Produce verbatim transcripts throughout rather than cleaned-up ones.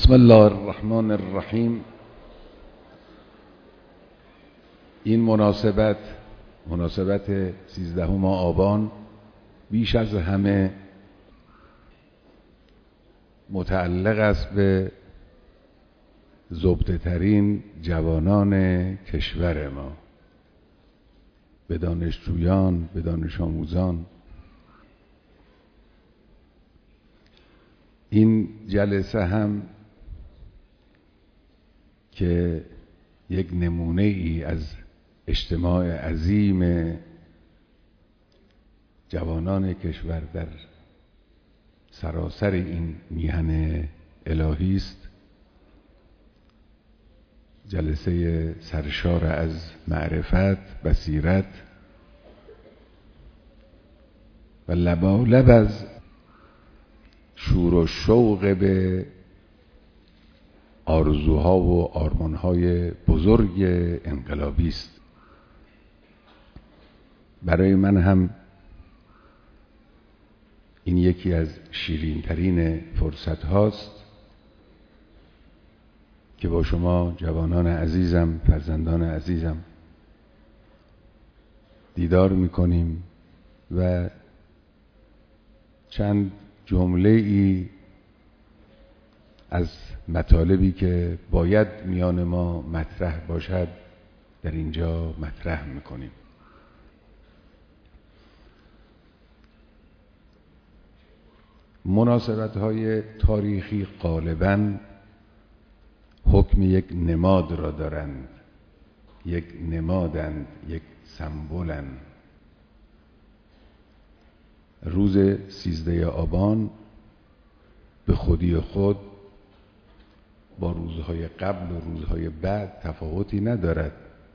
بسم الله الرحمن الرحیم. این مناسبت مناسبت سیزدهم آبان بیش از همه متعلق است به زبده ترین جوانان کشور ما، به دانشجویان، به دانش آموزان. این جلسه هم که یک نمونه ای از اجتماع عظیم جوانان کشور در سراسر این میهن الهی است، جلسه سرشار از معرفت، بصیرت و لبالب از شور و شوق به آرزوها و آرمانهای بزرگ انقلابی است. برای من هم این یکی از شیرین ترین فرصت هاست که با شما جوانان عزیزم، فرزندان عزیزم دیدار میکنیم و چند جمله ای از مطالبی که باید میان ما مطرح باشد در اینجا مطرح میکنیم. مناسبت‌های تاریخی غالباً حکم یک نماد را دارند، یک نمادند، یک سمبولند. روز سیزده آبان به خودی خود با روزهای قبل و روزهای بعد تفاوتی ندارد،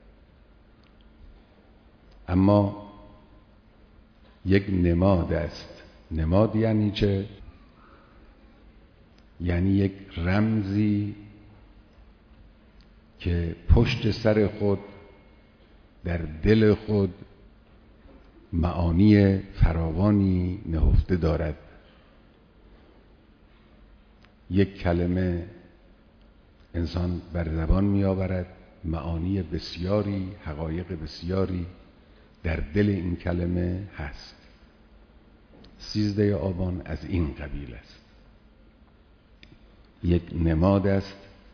اما یک نماد است. نماد یعنی چه؟ یعنی یک رمزی که پشت سر خود در دل خود معانی فراوانی نهفته دارد. یک کلمه انسان بر زبان می آورد، معانی بسیاری، حقایق بسیاری در دل این کلمه هست. سیزده آبان از این قبیل است. یک نماد است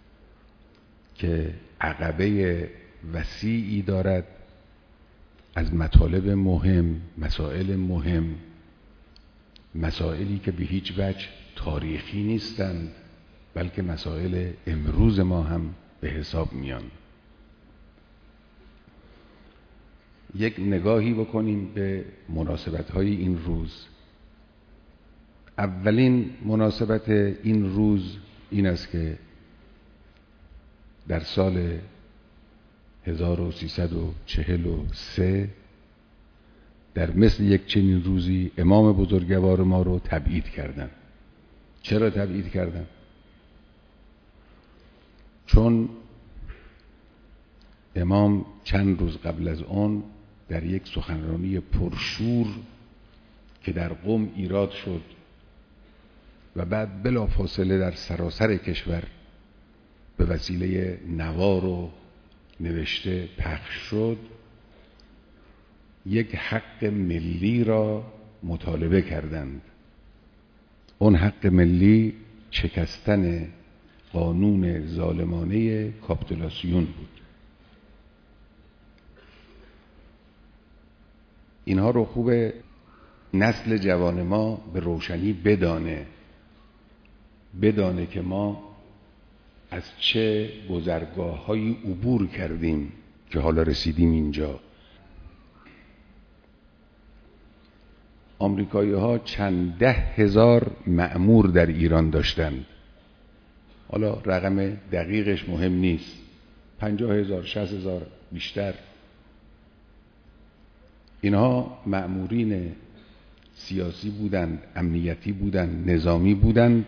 که عقبه وسیعی دارد از مطالب مهم، مسائل مهم، مسائلی که به هیچ وجه تاریخی نیستند بلکه مسائل امروز ما هم به حساب میان. یک نگاهی بکنیم به مناسبت‌های این روز. اولین مناسبت این روز این است که در سال هزار و سیصد و چهل و سه در مثل یک چنین روزی امام بزرگوار ما رو تبعید کردند. چرا تبعید کردند؟ چون امام چند روز قبل از اون در یک سخنرانی پرشور که در قم ایراد شد و بعد بلافاصله در سراسر کشور به وسیله نوار و نوشته پخش شد، یک حق ملی را مطالبه کردند. اون حق ملی شکستن قانون ظالمانه کاپیتولاسیون بود. اینها رو خوبه نسل جوان ما به روشنی بدانه بدانه که ما از چه گذرگاه‌هایی عبور کردیم که حالا رسیدیم اینجا. آمریکایی‌ها چند ده هزار مأمور در ایران داشتند. حالا رقم دقیقش مهم نیست، پنجاه هزار، شصت هزار، بیشتر. اینها مأمورین سیاسی بودند، امنیتی بودند، نظامی بودند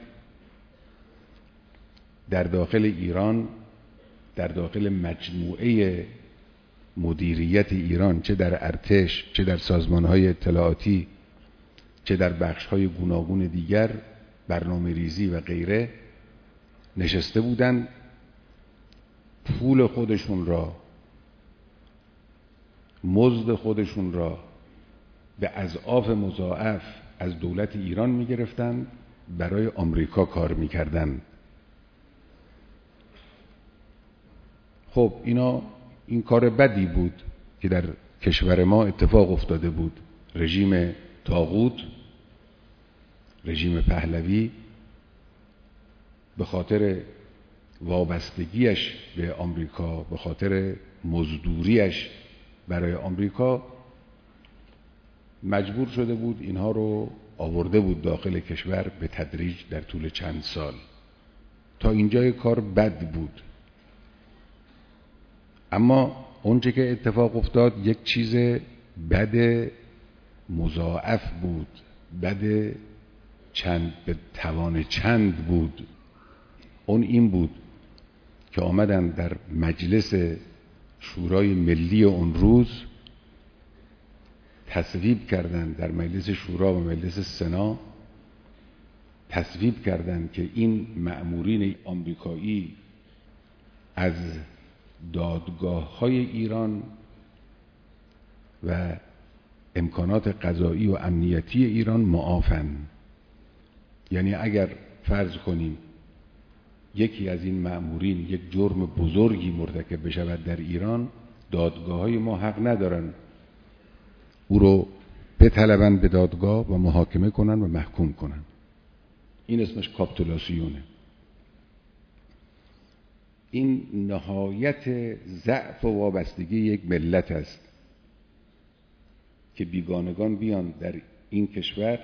در داخل ایران، در داخل مجموعه مدیریت ایران، چه در ارتش، چه در سازمان‌های اطلاعاتی، چه در بخش‌های گوناگون دیگر، برنامه ریزی و غیره، نشسته بودند پول خودشون را، مزد خودشون را به اضعاف مضاعف از دولت ایران می‌گرفتند، برای آمریکا کار می‌کردند. خب اینا این کار بدی بود که در کشور ما اتفاق افتاده بود. رژیم طاغوت، رژیم پهلوی، به خاطر وابستگیش به آمریکا، به خاطر مزدوریش برای آمریکا، مجبور شده بود اینها رو آورده بود داخل کشور به تدریج در طول چند سال. تا اینجای کار بد بود، اما اونچه که اتفاق افتاد یک چیز بد مضاعف بود، بد چند به توان چند بود. اون این بود که آمدن در مجلس شورای ملی اون روز تصویب کردن، در مجلس شورا و مجلس سنا تصویب کردن که این مأمورین آمریکایی از دادگاه‌های ایران و امکانات قضایی و امنیتی ایران معافن. یعنی اگر فرض کنیم یکی از این مأمورین یک جرم بزرگی مرتکب بشود در ایران، دادگاه‌های ما حق ندارن او رو بطلبن به دادگاه و محاکمه کنن و محکوم کنن. این اسمش کاپیتولاسیونه. این نهایت ضعف و وابستگی یک ملت است که بیگانگان بیان در این کشور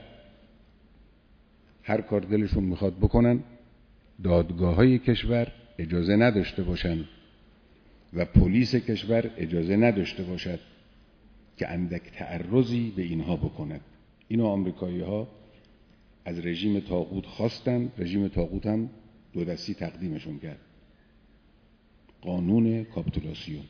هر کار دلشون میخواد بکنن، دادگاه‌های کشور اجازه نداشته باشن و پلیس کشور اجازه نداشته باشد که اندک تعرضی به اینها بکند. اینو آمریکایی‌ها از رژیم طاغوت خواستن، رژیم طاغوت هم دو دستی تقدیمشون کرد. قانون کاپیتولاسیون.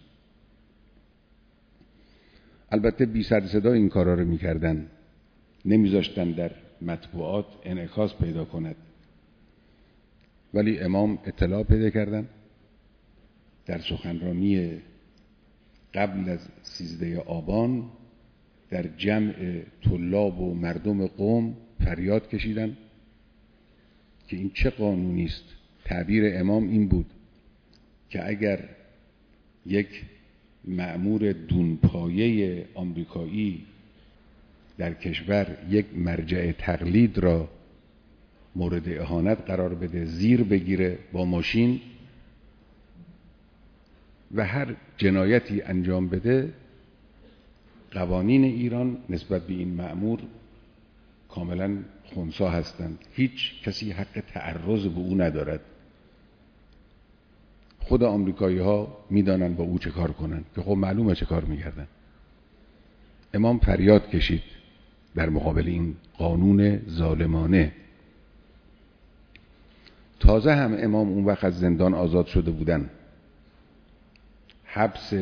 البته بی سر صدا این کارا رو میکردن، نمیذاشتن در مطبوعات انعکاس پیدا کند. ولی امام اطلاع پیدا کردن، در سخنرانی قبل از سیزده آبان در جمع طلاب و مردم قم فریاد کشیدن که این چه قانونی است. تعبیر امام این بود که اگر یک مأمور دونپایه آمریکایی در کشور یک مرجع تقلید را مورد اهانت قرار بده، زیر بگیره با ماشین و هر جنایتی انجام بده، قوانین ایران نسبت به این مأمور کاملا خنثی هستند. هیچ کسی حق تعرض به او ندارد. خود آمریکایی ها میدانن با او چه کار کنن، که خب معلومه چه کار میکردن. امام فریاد کشید در مقابل این قانون ظالمانه. تازه هم امام اون وقت از زندان آزاد شده بودن. حبس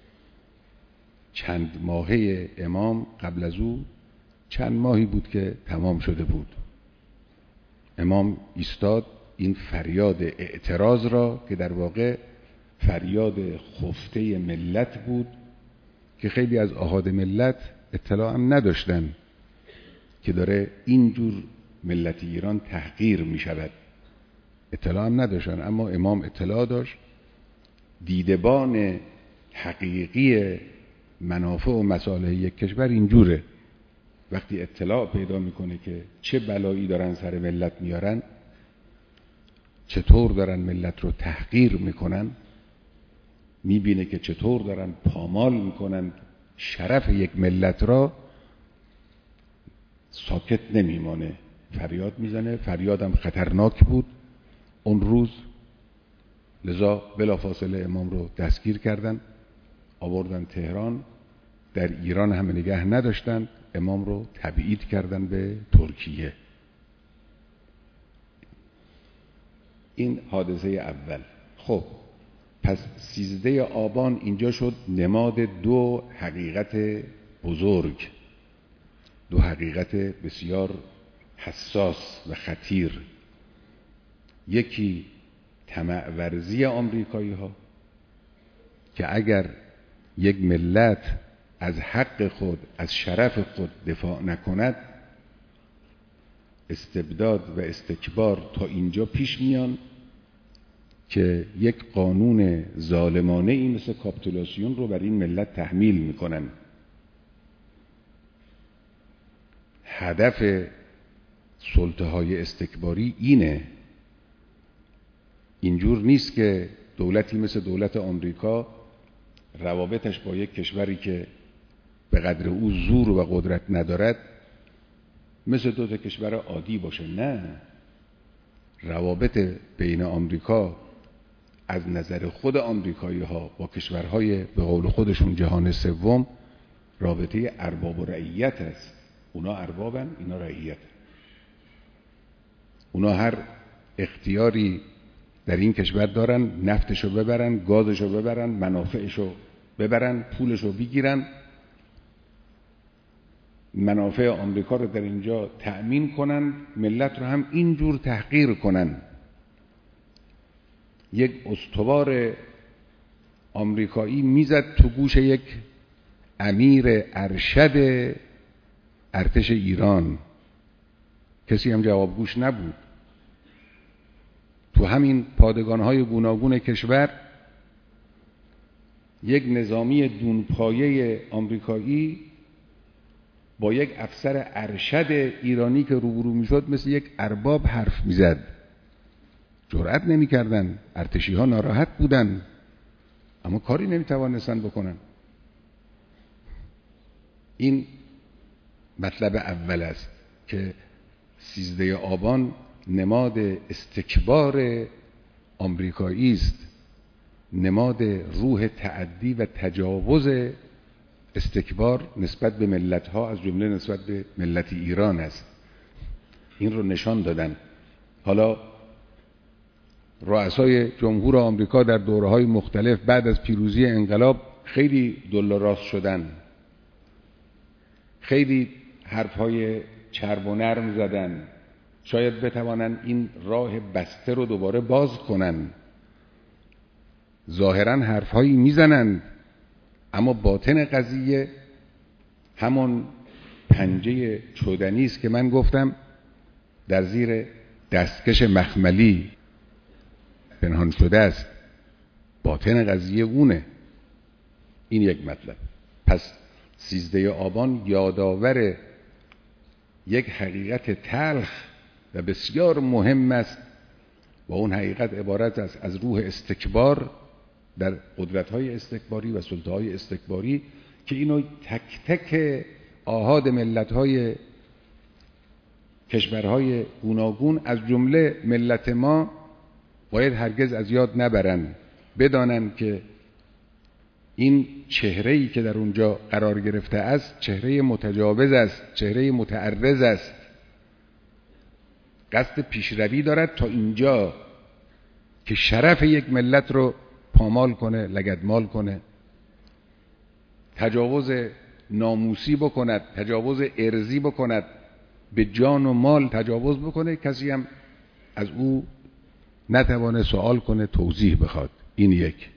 چند ماهه امام قبل از او چند ماهی بود که تمام شده بود. امام ایستاد این فریاد اعتراض را که در واقع فریاد خفته ملت بود که خیلی از احاد ملت اطلاع هم نداشتن که داره اینجور ملت ایران تحقیر می شود. اطلاع هم نداشتن، اما امام اطلاع داشت. دیدبان حقیقی منافع و مصالح یک کشور اینجوره. وقتی اطلاع پیدا میکنه که چه بلایی دارن سر ملت میارن، چطور دارن ملت رو تحقیر میکنن، میبینه که چطور دارن پامال میکنن شرف یک ملت را، ساکت نمیمانه، فریاد میزنه. فریادم خطرناک بود اون روز، لذا بلافاصله امام رو دستگیر کردن، آوردن تهران. در ایران هم نگه نداشتن، امام رو تبعید کردن به ترکیه. این حادثه اول. خب پس سیزده آبان اینجا شد نماد دو حقیقت بزرگ، دو حقیقت بسیار حساس و خطیر. یکی طمع ورزی آمریکایی ها که اگر یک ملت از حق خود، از شرف خود دفاع نکند، استبداد و استکبار تا اینجا پیش میان که یک قانون ظالمانه این مثل کاپیتولاسیون رو بر این ملت تحمیل میکنن. هدف سلطه های استکباری اینه. اینجور نیست که دولتی مثل دولت آمریکا روابطش با یک کشوری که به قدر او زور و قدرت ندارد مثل دو تا کشور عادی باشه. نه، روابط بین آمریکا از نظر خود آمریکایی ها با کشورهای به قول خودشون جهان سوم رابطه ارباب و رعیت است. اونا اربابن، اینا رعیت. اونا هر اختیاری در این کشور دارن، نفتشو ببرن، گازشو ببرن، منافعشو ببرن، پولشو بگیرن، منافع آمریکا رو در اینجا تأمین کنن، ملت رو هم اینجور تحقیر کنن. یک استوار آمریکایی میزد تو گوش یک امیر ارشد ارتش ایران، کسی هم جوابگوش نبود. تو همین پادگان‌های گوناگون کشور یک نظامی دونپایه آمریکایی با یک افسر ارشد ایرانی که روبرو میشد مثل یک ارباب حرف میزد. جرأت نمیکردن، ارتشی ها ناراحت بودن، اما کاری نمیتوانستن بکنن. این مطلب اول است که سیزده آبان نماد استکبار آمریکایی است، نماد روح تعدی و تجاوز استکبار نسبت به ملت‌ها از جمله نسبت به ملت ایران است. این رو نشان دادن. حالا رؤسای جمهور آمریکا در دوره‌های مختلف بعد از پیروزی انقلاب خیلی دل و راست شدن، خیلی حرف‌های چرب و نرم زدن، شاید بتوانن این راه بسته رو دوباره باز کنن. ظاهراً حرف‌هایی میزنن اما باطن قضیه همون پنجه چودنی است که من گفتم در زیر دستکش مخملی پنهان شده است. باطن قضیه اونه. این یک مطلب. پس سیزده آبان یادآور یک حقیقت تلخ و بسیار مهم است و اون حقیقت عبارت است از روح استکبار در قدرت‌های استکباری و سلطه‌های استکباری که اینو تک تک آحاد ملت‌های کشورهای گوناگون از جمله ملت ما باید هرگز از یاد نبرن. بدانن که این چهره‌ای که در اونجا قرار گرفته است چهره متجاوز است، چهره متعرض است، قصد پیشروی دارد تا اینجا که شرف یک ملت رو پامال کنه، لگدمال کنه، تجاوز ناموسی بکند، تجاوز ارضی بکند، به جان و مال تجاوز بکنه، کسی هم از او نتوانه سوال کنه، توضیح بخواد. این یک.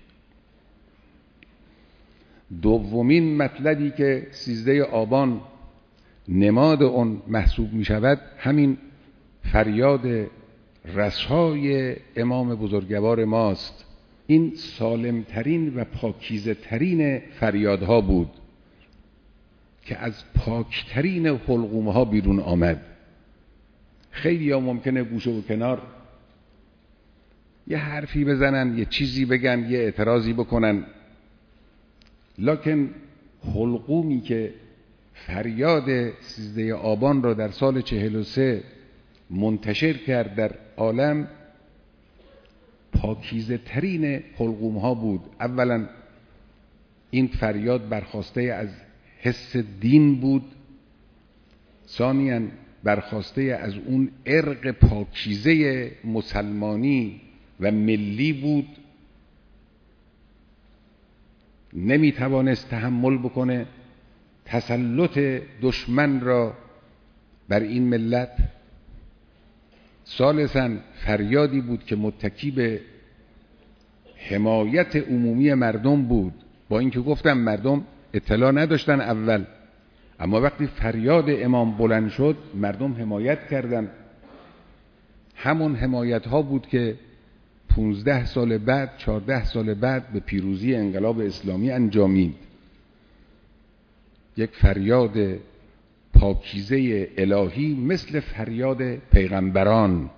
دومین مطلبی که سیزده آبان نماد اون محسوب می شود همین فریاد رسای امام بزرگوار ماست. این سالمترین و پاکیزه ترین فریادها بود که از پاکترین حلقومه ها بیرون آمد. خیلی ها ممکنه گوشه و کنار یه حرفی بزنن، یه چیزی بگن، یه اعتراضی بکنن، لکن حلقومی که فریاد سیزده آبان را در سال چهل و سه منتشر کرد در عالم پاکیزه ترین حلقوم ها بود. اولا این فریاد برخواسته از حس دین بود، ثانیاً برخواسته از اون ارق پاکیزه مسلمانی و ملی بود. نمی توانست تحمل بکنه تسلط دشمن را بر این ملت. ثالثاً فریادی بود که متکی به حمایت عمومی مردم بود. با اینکه گفتم مردم اطلاع نداشتن اول، اما وقتی فریاد امام بلند شد مردم حمایت کردند. همون حمایت ها بود که پونزده سال بعد، چهارده سال بعد به پیروزی انقلاب اسلامی انجامید. یک فریاد پاکیزه الهی مثل فریاد پیغمبران،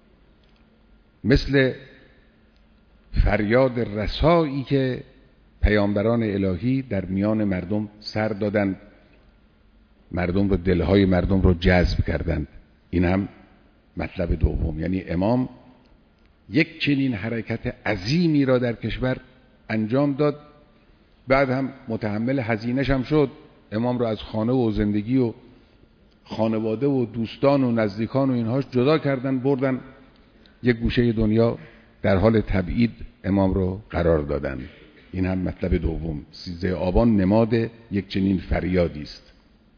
مثل فریاد رسایی که پیامبران الهی در میان مردم سر دادند، مردم رو، دلهای مردم رو جذب کردند. این هم مطلب دوم، یعنی امام یک چنین حرکت عظیمی را در کشور انجام داد. بعد هم متحمل هزینه‌ش هم شد. امام را از خانه و زندگی و خانواده و دوستان و نزدیکان و اینهاش جدا کردن، بردن یک گوشه دنیا، در حال تبعید امام رو قرار دادن. این هم مطلب دوم. سیزده آبان نماد یک چنین فریادی است.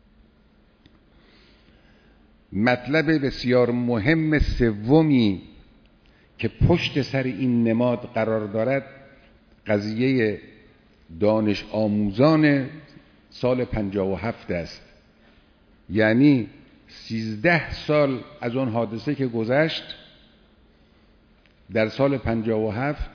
مطلب بسیار مهم سومی که پشت سر این نماد قرار دارد قضیه دانش آموزان سال پنجاه و هفت است. یعنی سیزده سال از اون حادثه که گذشت، در سال پنجاه و هفت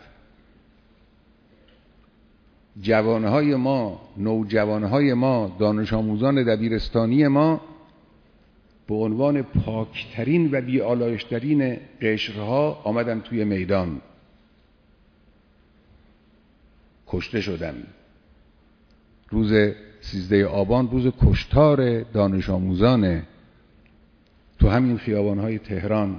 جوانهای ما، نوجوانهای ما، دانش آموزان دبیرستانی ما به عنوان پاکترین و بی‌آلایش‌ترین قشرها آمدن توی میدان، کشته شدن. روز سیزده آبان روز کشتار دانش آموزان تو همین خیابان‌های تهران.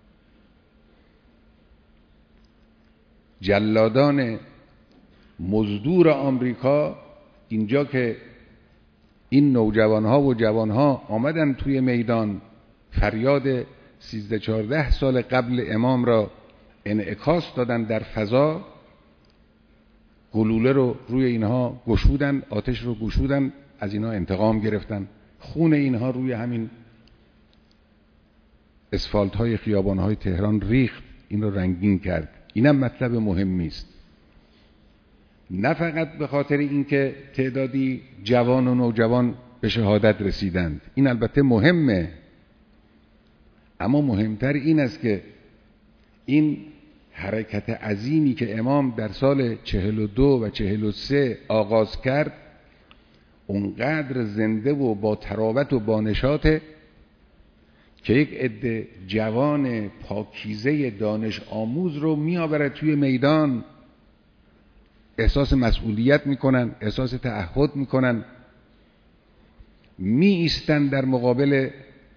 جلادان مزدور آمریکا اینجا که این نوجوانها و جوانها آمدن توی میدان فریاد سیزده چهارده سال قبل امام را انعکاس دادن در فضا، گلوله رو روی اینها گشودن، آتش رو گشودن، از اینها انتقام گرفتن، خون اینها روی همین اسفالت های خیابان های تهران ریخت، این رو رنگین کرد. اینم مطلب مهمی است. نه فقط به خاطر اینکه تعدادی جوان و نوجوان به شهادت رسیدند، این البته مهمه، اما مهمتر این است که این حرکت عظیمی که امام در سال چهل و دو و چهل و سه آغاز کرد اونقدر زنده و با تراوت و با نشاطه که یک عده جوان پاکیزه دانش آموز رو میآورد توی میدان، احساس مسئولیت میکنن، احساس تعهد میکنن، می ایستن در مقابل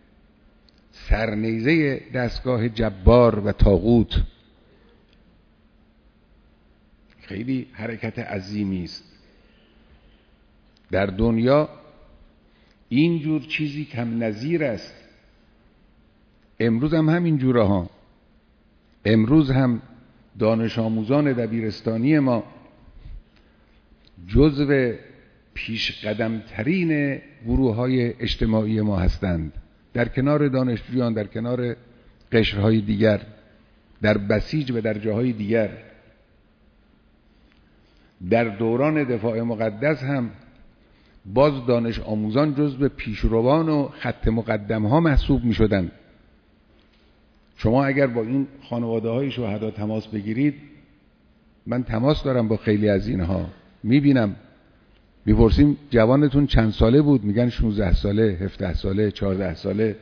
سرنیزه دستگاه جبار و طاغوت. خیلی حرکت عظیمی است. در دنیا اینجور چیزی کم نظیر است. امروز هم همین جوره ها. امروز هم دانش آموزان دبیرستانی ما جزو پیش قدم ترین گروه های اجتماعی ما هستند، در کنار دانشجویان، در کنار قشرهای دیگر، در بسیج و در جاهای دیگر. در دوران دفاع مقدس هم باز دانش آموزان جزو پیشروان و خط مقدم ها محسوب می شدن. شما اگر با این خانواده های شهدا تماس بگیرید، من تماس دارم با خیلی از اینها، می بینم، میپرسیم جوانتون چند ساله بود؟ میگن شانزده ساله، هفده ساله، چهارده ساله.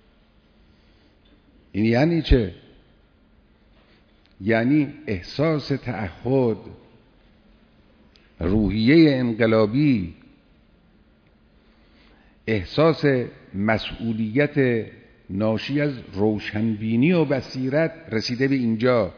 این یعنی چه؟ یعنی احساس تعهد، روحیه انقلابی، احساس مسئولیت ناشی از روشنبینی و بصیرت رسیده به اینجا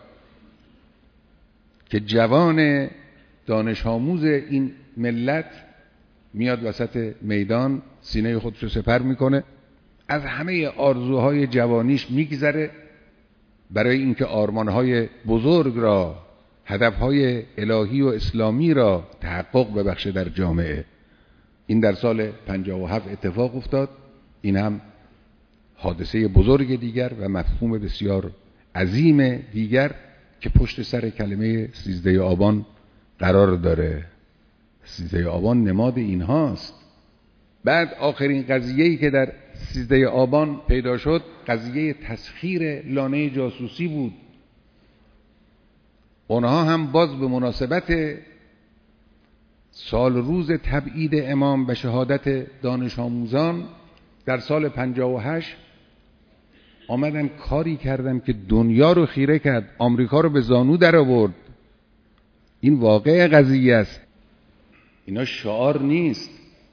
که جوان دانش آموز این ملت میاد وسط میدان، سینه خودشو سپر میکنه، از همه آرزوهای جوانیش میگذره برای اینکه آرمانهای بزرگ را، هدفهای الهی و اسلامی را تحقق ببخشه در جامعه. این در سال پنجاه و هفت اتفاق افتاد. این هم حادثه بزرگ دیگر و مفهوم بسیار عظیم دیگر که پشت سر کلمه سیزده آبان قرار داره. سیزده آبان نماد این هاست. بعد آخرین قضیه‌ای که در سیزده آبان پیدا شد قضیه تسخیر لانه جاسوسی بود. اونها هم باز به مناسبت سال روز تبعید امام و شهادت دانش آموزان در سال پنجاه و هشت آمدن کاری کردن که دنیا رو خیره کرد، آمریکا رو به زانو در آورد. این واقع قضیه است، اینا شعار نیست.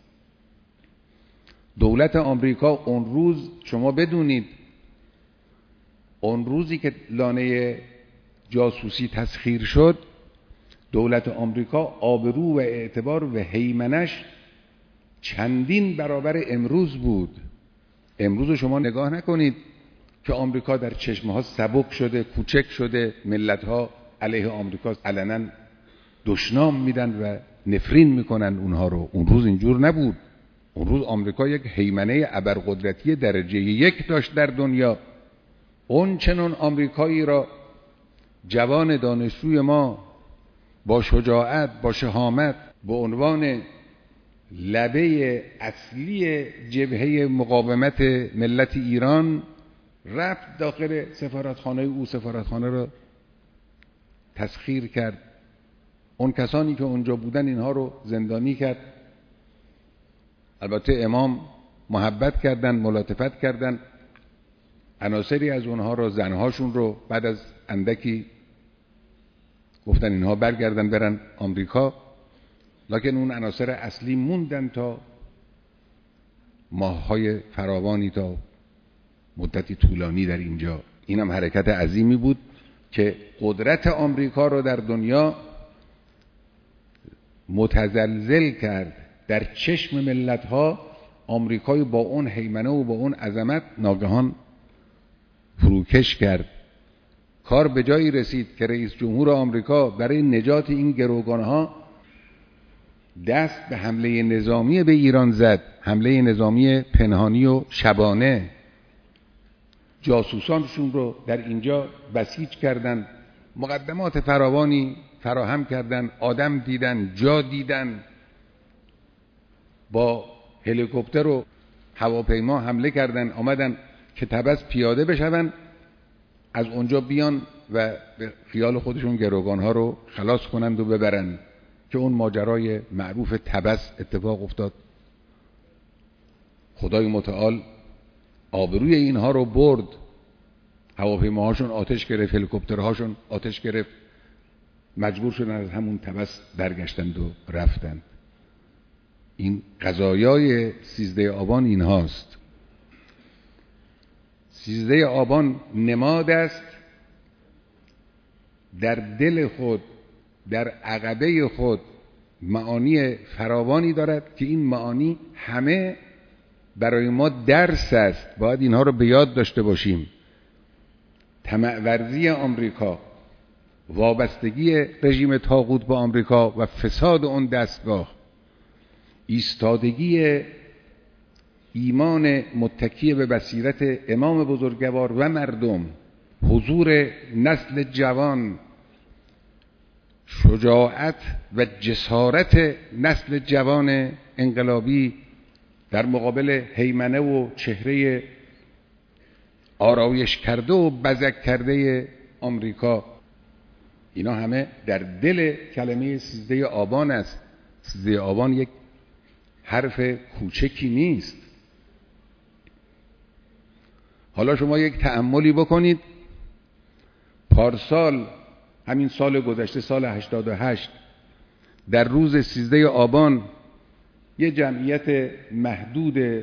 دولت آمریکا اون روز، شما بدونید اون روزی که لانه جاسوسی تسخیر شد، دولت آمریکا آبرو و اعتبار و هیمنش چندین برابر امروز بود. امروز شما نگاه نکنید که آمریکا در چشمها سبک شده، کوچک شده، ملت‌ها علیه آمریکا علنا دشنام میدن و نفرین میکنن اونها رو. اون روز اینجور نبود. اون روز آمریکا یک هیمنه ابرقدرتی درجه یک داشت در دنیا. اون چنان آمریکایی را جوان دانشجوی ما با شجاعت، با شهامت، به عنوان لبه اصلی جبهه مقاومت ملت ایران رفت داخل سفارتخانه او، سفارتخانه را تسخیر کرد. اون کسانی که اونجا بودن اینها رو زندانی کرد. البته امام محبت کردن، ملاطفت کردن، عناصری از اونها رو، زنهاشون رو بعد از اندکی گفتن اینها برگردن برن آمریکا، لکن اون عناصر اصلی موندن تا ماه‌های فراوانی، تا مدتی طولانی در اینجا. اینم حرکت عظیمی بود که قدرت آمریکا رو در دنیا متزلزل کرد. در چشم ملت‌ها آمریکای با اون هیمنه و با اون عظمت ناگهان فروکش کرد. کار به جایی رسید که رئیس جمهور آمریکا برای نجات این گروگانها دست به حمله نظامی به ایران زد. حمله نظامی پنهانی و شبانه. جاسوسانشون رو در اینجا بسیج کردن، مقدمات فراوانی فراهم کردن، آدم دیدن، جا دیدن، با هلیکوپتر و هواپیما حمله کردن، آمدن که طبس پیاده بشون، از اونجا بیان و به خیال خودشون گروگانها رو خلاص کنند و ببرن، که اون ماجرای معروف طبس اتفاق افتاد. خدای متعال آبروی اینها رو برد. هواپیماهاشون آتش گرفت، هلیکوپترهاشون آتش گرفت، مجبور شدن از همون طبس برگشتند و رفتند. این قضایای سیزده آبان این هاست. سیزده آبان نماد است در دل خود، در عقبه خود معانی فراوانی دارد که این معانی همه برای ما درس است. باید اینها رو به یاد داشته باشیم. طمع ورزی آمریکا، وابستگی رژیم طاغوت با آمریکا و فساد اون دستگاه، ایستادگی ایمان متکی به بصیرت امام بزرگوار و مردم، حضور نسل جوان، شجاعت و جسارت نسل جوان انقلابی در مقابل هیمنه و چهره آرایش کرده و بزک کرده آمریکا، اینا همه در دل کلمه سیزده آبان است. سیزده آبان یک حرف کوچکی نیست. حالا شما یک تأملی بکنید. پارسال، همین سال گذشته، سال هشتاد و هشت، در روز سیزده آبان یه جمعیت محدود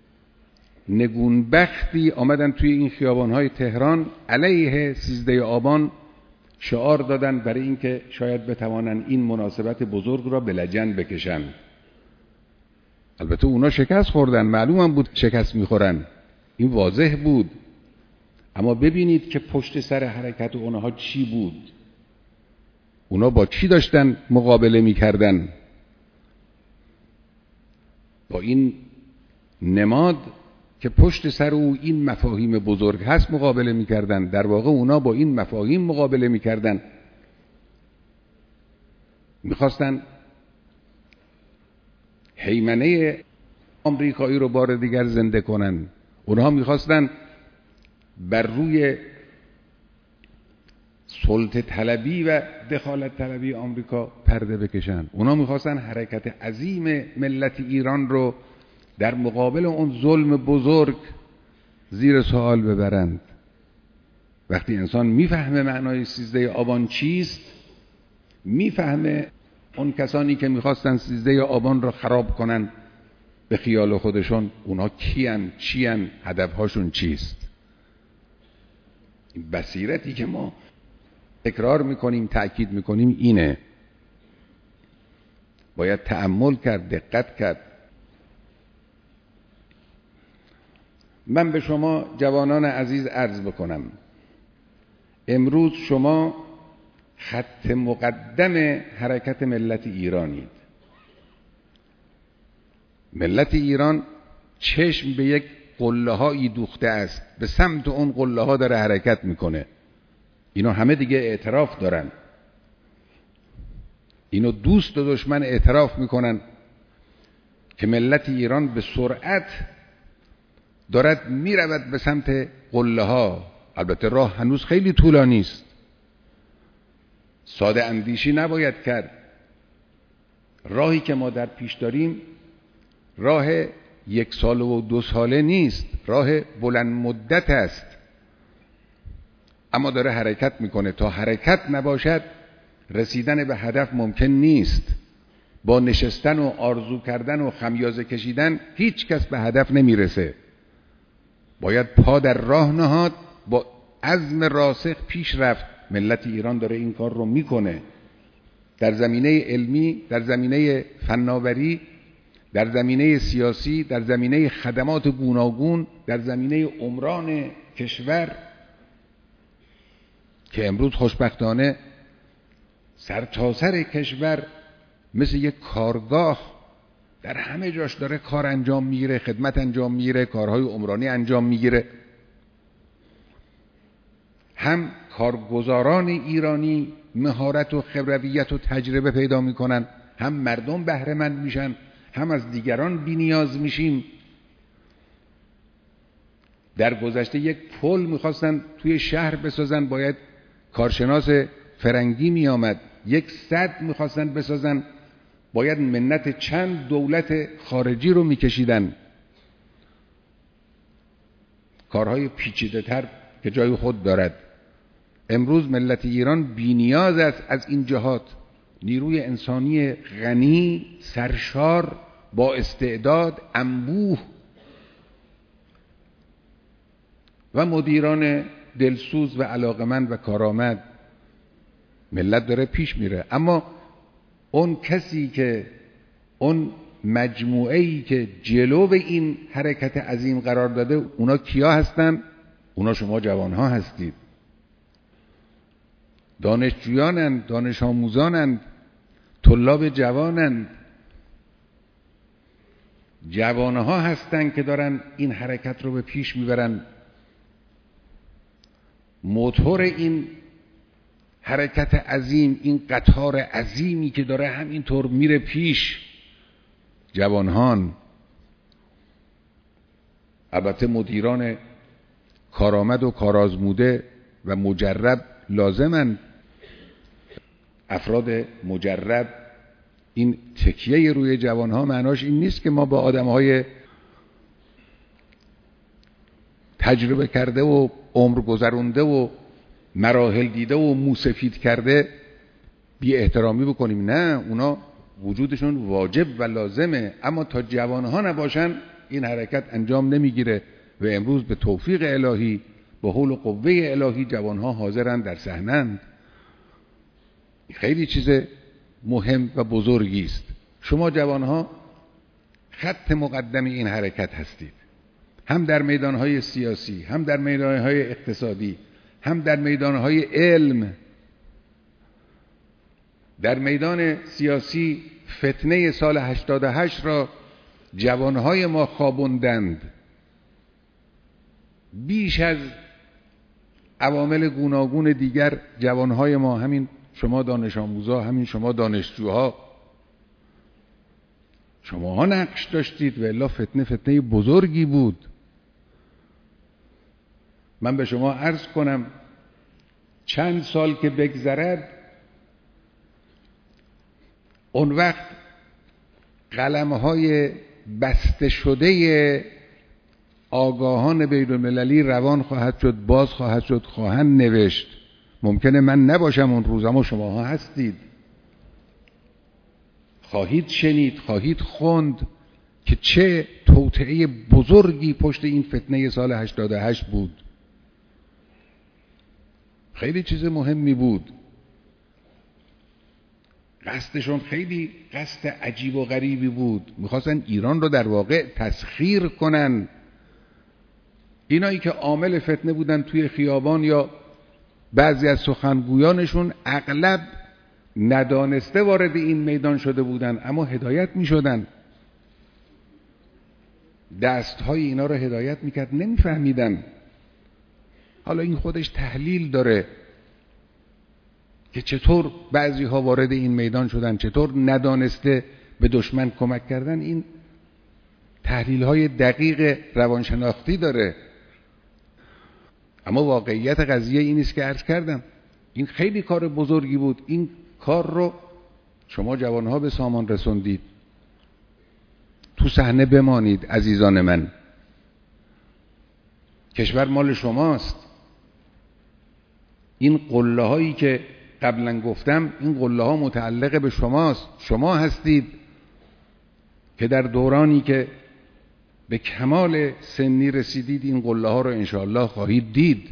نگونبختی آمدن توی این خیابان‌های تهران علیه سیزده آبان شعار دادن برای اینکه شاید بتوانن این مناسبت بزرگ را به لجن بکشن. البته اونا شکست خوردن، معلوم هم بود شکست میخورن، این واضح بود. اما ببینید که پشت سر حرکت اونها چی بود. اونا با چی داشتن مقابله میکردن؟ با این نماد که پشت سر او این مفاهیم بزرگ هست مقابله میکردن. در واقع اونا با این مفاهیم مقابله میکردن، میخواستن هیمنه آمریکایی رو بار دیگر زنده کنن. اونها میخواستن بر روی سلطه طلبی و دخالت طلبی آمریکا پرده بکشن. اونا میخواستن حرکت عظیم ملت ایران رو در مقابل اون ظلم بزرگ زیر سوال ببرند. وقتی انسان میفهمه معنای سیزده آبان چیست، میفهمه اون کسانی که میخواستن سیزده آبان رو خراب کنن به خیال خودشون اونا کیان، چیان، هدفهاشون چیست. این بصیرتی که ما تکرار میکنیم، تأکید میکنیم اینه. باید تأمل کرد، دقت کرد. من به شما جوانان عزیز عرض بکنم، امروز شما خط مقدم حرکت ملت ایرانید. ملت ایران چشم به یک قله هایی دوخته است، به سمت اون قله ها داره حرکت میکنه. اینا همه دیگه اعتراف دارن، اینو دوست و دشمن اعتراف میکنن که ملت ایران به سرعت دارد میرود به سمت قله ها. البته راه هنوز خیلی طولانی است، ساده اندیشی نباید کرد. راهی که ما در پیش داریم راه یک ساله و دو ساله نیست، راه بلند مدت است، اما داره حرکت میکنه. تا حرکت نباشد رسیدن به هدف ممکن نیست. با نشستن و آرزو کردن و خمیازه کشیدن هیچ کس به هدف نمیرسه. باید پا در راه نهاد، با عزم راسخ پیش رفت. ملت ایران داره این کار رو میکنه، در زمینه علمی، در زمینه فناوری، در زمینه سیاسی، در زمینه خدمات گوناگون، در زمینه عمران کشور که امروز خوشبختانه سرتاسر کشور مثل یک کارگاه در همه جاش داره کار انجام میگیره، خدمت انجام میگیره، کارهای عمرانی انجام میگیره. هم کارگزاران ایرانی مهارت و خبرویت و تجربه پیدا میکنن، هم مردم بهره مند میشن، هم از دیگران بی نیاز میشیم. در گذشته یک پل میخواستن توی شهر بسازن، باید کارشناس فرنگی میآمد. یک سد میخواستن بسازن، باید منت چند دولت خارجی رو میکشیدن. کارهای پیچیده تر که جای خود دارد. امروز ملت ایران بی نیاز است از این جهات. نیروی انسانی غنی، سرشار، با استعداد، انبوه و مدیران دلسوز و علاقمند و کارآمد. ملت داره پیش میره، اما اون کسی که اون مجموعه‌ای که جلو به این حرکت عظیم قرار داده، اونا کیا هستن؟ اونا شما جوانها هستید. دانشجویانند، دانش آموزانند، طلاب جوانند. جوانها هستند که دارن این حرکت رو به پیش میبرن. موتور این حرکت عظیم، این قطار عظیمی که داره همینطور میره پیش، جوانهان. البته مدیران کارآمد و کارآزموده و مجرب لازمن. افراد مجرب. این تکیه روی جوانها معناش این نیست که ما با آدمهای تجربه کرده و عمر گذرونده و مراحل دیده و موسفید کرده بی احترامی بکنیم. نه، اونا وجودشون واجب و لازمه، اما تا جوانها نباشن این حرکت انجام نمیگیره. و امروز به توفیق الهی، با حول و قوه الهی، جوانها حاضرن، در صحنه‌اند. خیلی چیز مهم و بزرگی است. شما جوانها خط مقدم این حرکت هستید، هم در میدانهای سیاسی، هم در میدانهای اقتصادی، هم در میدانهای علم. در میدان سیاسی فتنه سال هشتاد و هشت را جوانهای ما خوابوندند. بیش از عوامل گوناگون دیگر جوانهای ما، همین شما دانش آموزا، همین شما دانشجوها، شماها نقش داشتید و الا فتنه فتنه بزرگی بود. من به شما عرض کنم چند سال که بگذرد اون وقت قلم‌های بسته شده آگاهان بین المللی روان خواهد شد، باز خواهد شد، خواهند نوشت. ممکنه من نباشم اون روز، اما شماها هستید، خواهید شنید، خواهید خوند که چه توطئه بزرگی پشت این فتنه سال هشتاد و هشت بود. خیلی چیز مهمی بود. قصدشون خیلی قصد عجیب و غریبی بود. میخواستن ایران رو در واقع تسخیر کنن. اینایی که عامل فتنه بودن توی خیابان یا بعضی از سخنگویانشون اغلب ندانسته وارد این میدان شده بودن، اما هدایت میشدن. دستهای اینا رو هدایت میکرد، نمیفهمیدن. حالا این خودش تحلیل داره که چطور بعضی ها وارد این میدان شدن، چطور ندانسته به دشمن کمک کردن. این تحلیل های دقیق روانشناختی داره. اما واقعیت قضیه این است که عرض کردم این خیلی کار بزرگی بود. این کار رو شما جوانها به سامان رسوندید. تو صحنه بمانید عزیزان من. کشور مال شماست. این قله هایی که قبلا گفتم، این قله ها متعلق به شماست. شما هستید که در دورانی که به کمال سنی رسیدید این قله ها رو انشاءالله خواهید دید.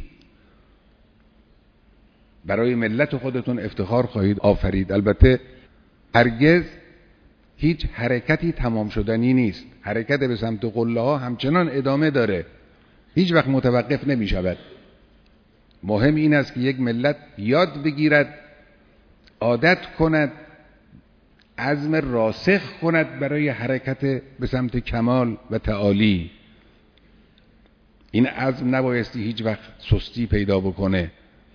برای ملت خودتون افتخار خواهید آفرید. البته هرگز هیچ حرکتی تمام شدنی نیست. حرکت به سمت قله ها همچنان ادامه داره، هیچ وقت متوقف نمی شود. مهم این است که یک ملت یاد بگیرد، عادت کند، عزم راسخ کند برای حرکت به سمت کمال و تعالی. این عزم نبایستی هیچ وقت سستی پیدا بکنه.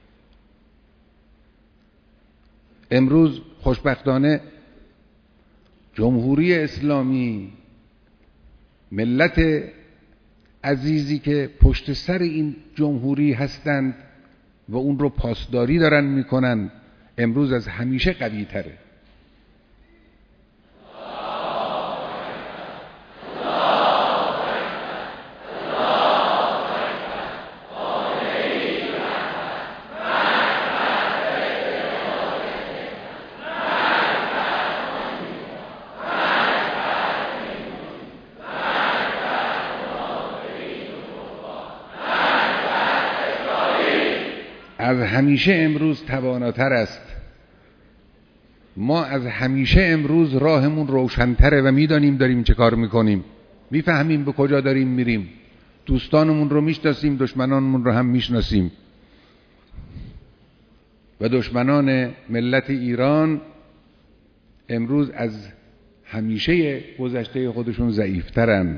امروز خوشبختانه جمهوری اسلامی، ملت عزیزی که پشت سر این جمهوری هستند و اون رو پاسداری دارن میکنن، امروز از همیشه قوی تره. از همیشه امروز تواناتر است. ما از همیشه امروز راهمون روشن‌تره و میدانیم داریم چه کار میکنیم، میفهمیم به کجا داریم میریم. دوستانمون رو میشناسیم، دشمنانمون رو هم میشناسیم و دشمنان ملت ایران امروز از همیشه گذشته خودشون ضعیفترن،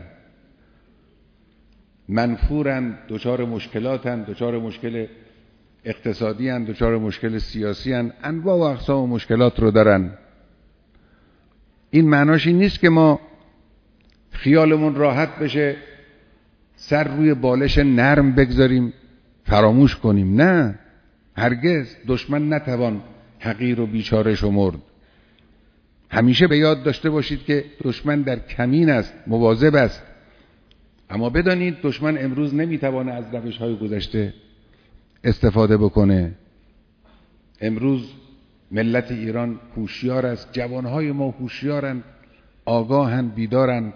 منفورن، دچار مشکلاتن، دچار مشکل اقتصادی هن، دچار مشکل سیاسی هن، انواع و اقسام مشکلات رو دارن. این معناش این نیست که ما خیالمون راحت بشه، سر روی بالش نرم بگذاریم، فراموش کنیم. نه، هرگز. دشمن نتوان حقیر و بیچاره شمرد. همیشه به یاد داشته باشید که دشمن در کمین است، مواظب است. اما بدانید دشمن امروز نمیتوانه از روش‌های گذشته استفاده بکنه. امروز ملت ایران هوشیار است، جوانهای ما هوشیارند، آگاهند، بیدارند.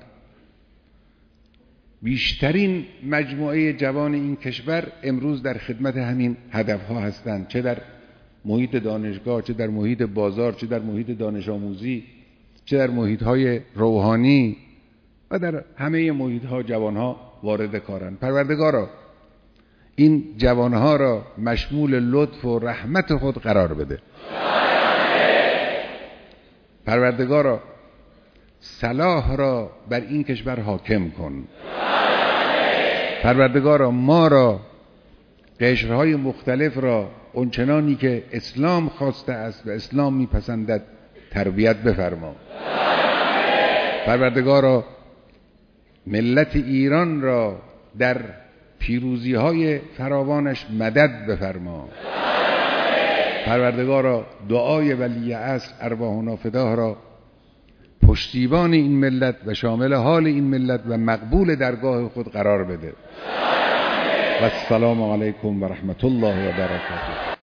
بیشترین مجموعه جوان این کشور امروز در خدمت همین هدفها هستند، چه در محیط دانشگاه، چه در محیط بازار، چه در محیط دانش آموزی، چه در محیط‌های روحانی و در همه محیط‌ها جوانها وارد کارند. پروردگارا این جوانها را مشمول لطف و رحمت خود قرار بده. پروردگارا صلاح را بر این کشور حاکم کن. پروردگارا ما را قشرهای مختلف را اونچنانی که اسلام خواسته است و اسلام میپسندد تربیت بفرما. پروردگارا ملت ایران را در پیروزی های فراوانش مدد بفرما. پروردگارا دعای ولی عصر ارواحنا فداه را پشتیبان این ملت و شامل حال این ملت و مقبول درگاه خود قرار بده. و السلام علیکم و رحمت الله و برکاته.